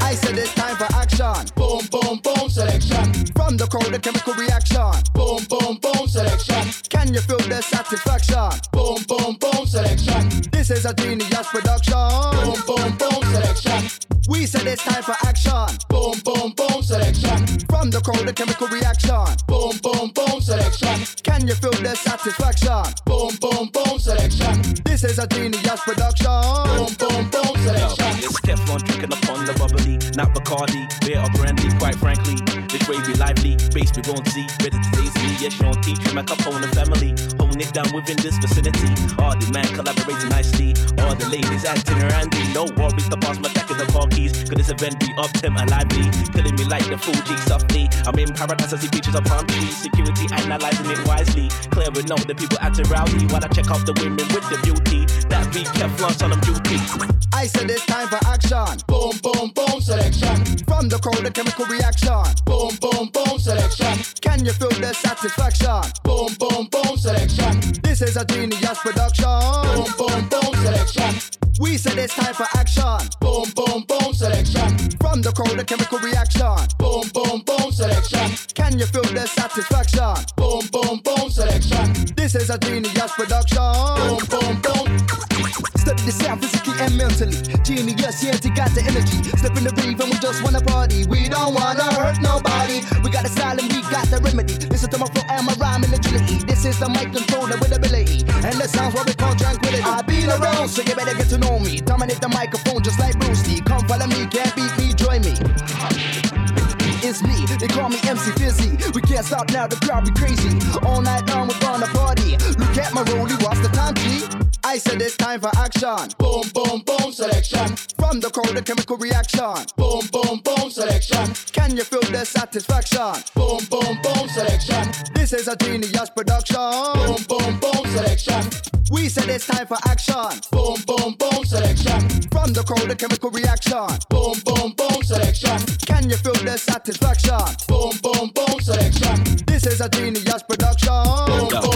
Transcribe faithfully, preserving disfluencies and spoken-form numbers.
I said it's time for action. Boom, boom, boom, selection. From the crowd, the chemical reaction. Boom, boom, boom, selection. Can you feel the satisfaction? Boom, boom, boom, selection. This is a genius production. Boom, boom, boom, selection. We said it's time for action. Boom, boom, boom, selection. From the crowd, the chemical reaction. Boom, boom, boom, selection. Can you feel the satisfaction? Boom, boom, boom, selection. This is a genius production. Boom, boom, boom, selection. It's Teflon drinking upon the bubbly, not Bacardi, beer or brandy. Quite frankly, this way be lively, base be won't see, ready to taste me. Yes, Sean T, trim my Capone and family, holding it down within this vicinity. All the man collaborating nicely, all the ladies acting randy. No worries to pass my back in the car keys, cause this event be up temp and lively, killing me like the Fuji softly. I'm in paradise, I see beaches of palm trees, security analyzing it wisely, clearing out the people acting rowdy while I check out the women with the beauty. That be Teflon on them duty. I said it's time for action. Boom, boom, boom, selection. From the crowd, the chemical reaction. Boom, boom, boom, selection. Can you feel the satisfaction? Boom, boom, boom, selection. This is a genius production. Boom, boom, boom, selection. We said it's time for action. Boom, boom, boom, selection. From the crowd, the chemical reaction. Boom, boom, boom, selection. Can you feel the satisfaction? Boom, boom, boom, selection. This is a genius production. Boom, boom, boom. Study the sound physically and mentally. Genius, yeah, you got the energy. Step in the rave and we just wanna party. We don't wanna hurt nobody. We got a style and we got the remedy. Listen to my flow and my rhyme and agility. This is the mic controller with ability. And the sounds what we call tranquility. I've been around, so you better get to know me. Dominate the microphone just like Bruce Lee. Come follow me, can't beat me, join me. It's me, they call me M C Fizzy. We can't stop now, the crowd be crazy. All night long we're gonna party. Look at my rollie, what's the time, G? I said it's time for action. Boom, boom, boom, selection. From the crowd, the chemical reaction. Boom, boom, boom, selection. Can you feel the satisfaction? Boom, boom, boom, selection. This is a genius production. Boom, boom, boom, selection. We said it's time for action. Boom, boom, boom, selection. From the crowd, the chemical reaction. Boom, boom, boom, selection. Can you feel the satisfaction? Boom, boom, boom, selection. This is a genius production. Boom, boom.